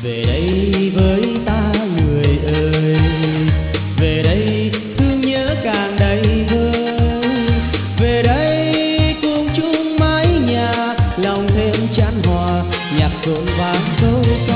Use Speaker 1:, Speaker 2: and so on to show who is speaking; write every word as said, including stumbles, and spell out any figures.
Speaker 1: Về đây với ta người ơi, về đây thương nhớ càng đầy vơi. Về đây cùng chung mái nhà, lòng thêm chan hòa, nhạc rộn vang câu ca.